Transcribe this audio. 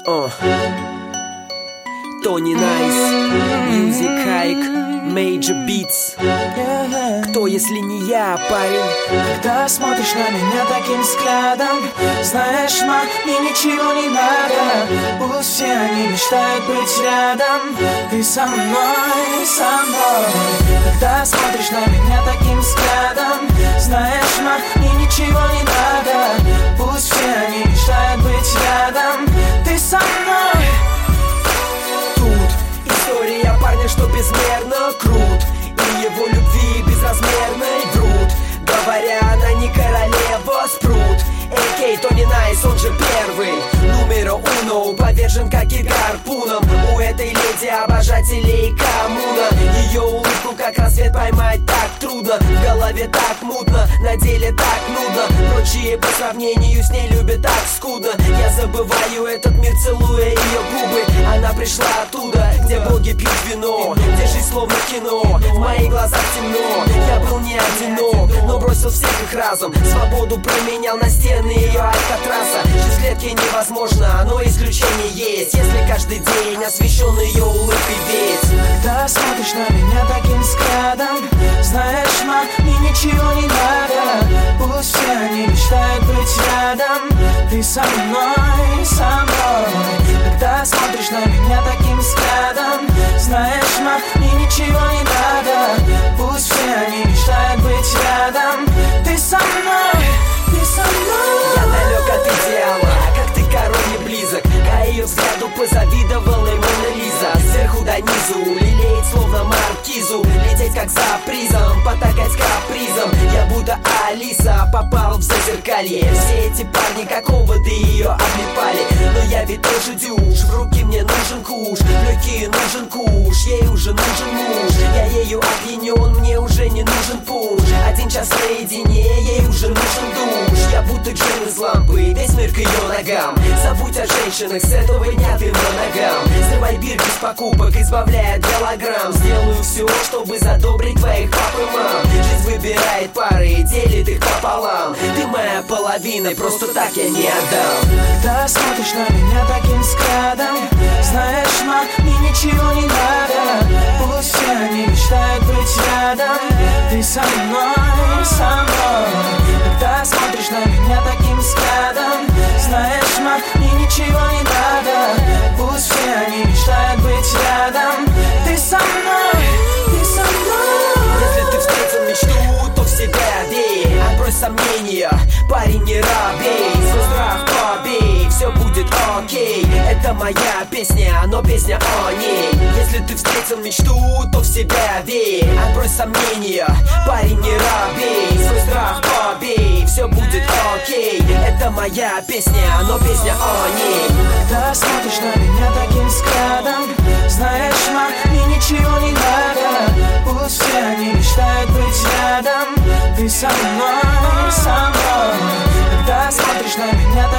Тони Найс, Music Hike, Major Beats. Кто, если не я, парень? Когда смотришь на меня таким взглядом, знаешь, ма, мне ничего не надо. Пусть все они мечтают быть рядом. Ты со мной, со мной. Когда смотришь на меня таким взглядом, знаешь, ма, мне ничего не надо. Пусть все они мечтают быть рядом. Ты со мной. Тут история парня, что безмерно крут, и его любви безразмерной врут, говоря, она не королева, спрут. Эй, Тони Найс, он же первый, numero uno, повержен как и гарпуном. У этой леди обожателей коммуна. Ее улыбку как рассвет поймать так трудно. В голове так мутно, на деле так нудно. Прочие по сравнению с ней любят так скудно. Я забываю этот мир, целуя ее губы. Она пришла оттуда, где боги пьют вино, где жизнь словно кино, в моих глазах темно. Я был не одинок, но бросил всех их разом. Свободу променял на стены ее алькатраса. Жизнь в клетке невозможно, но исключение есть, если каждый день освещен ее улыбкой ведь. Когда смотришь на меня таким взглядом, знаешь, ма, мне ничего не надо. Пусть все они мечтают быть рядом. Ты со мной, со мной. Когда смотришь на меня таким взглядом, знаешь, ма, мне ничего не надо. Пусть все они мечтают быть рядом. Ты со мной, ты со мной. Я далек от идеала, как ты король не близок, а ее взгляду позавидовала и Мона Лиза. Сверху до низу, лелеять словно маркизу, лететь как за призом, потакать капризом. Я будто Алиса, попал в зазеркалье. Все эти парни как оводы ее облипали, но я ведь тоже дюж. В руки мне нужен куш, легкий нужен куш, ей уже нужен муж. Я ею опьянен, мне уже не нужен пуш. 1 час наедине, ей уже нужен душ. Я будто Джин из лампы, весь мир к ее ногам. Забудь о женщинах, с этого дня ты на ногам. Срывай бирки с покупок, избавляя от голограмм. Сделаю все, чтобы задобрить твоих пап и мам. Жизнь выбирает пары и делит их пополам. Ты моя половина, просто так я не отдам. Когда смотришь на меня таким взглядом, знаешь, ма, мне ничего не надо. Пусть все они мечтают быть рядом. Ты со мной, со мной. Когда смотришь на меня таким взглядом, знаешь, ма, мне ничего не надо. Пусть все они мечтают быть рядом. Ты со мной, ты со мной. Если ты встретил мечту, то в себя верь. Отбрось сомнения, парень не робей. Свой страх побей, все будет окей. Это моя песня, но песня о ней. Если ты встретил мечту, то в себя верь. Отбрось сомнения, парень не робей. Свой страх побей, все будет окей. Это моя песня, но песня о ней. Когда смотришь на меня таким взглядом, знаешь, ма, мне ничего не надо. Пусть все они мечтают быть рядом. Ты со мной, со мной. Когда смотришь на меня таким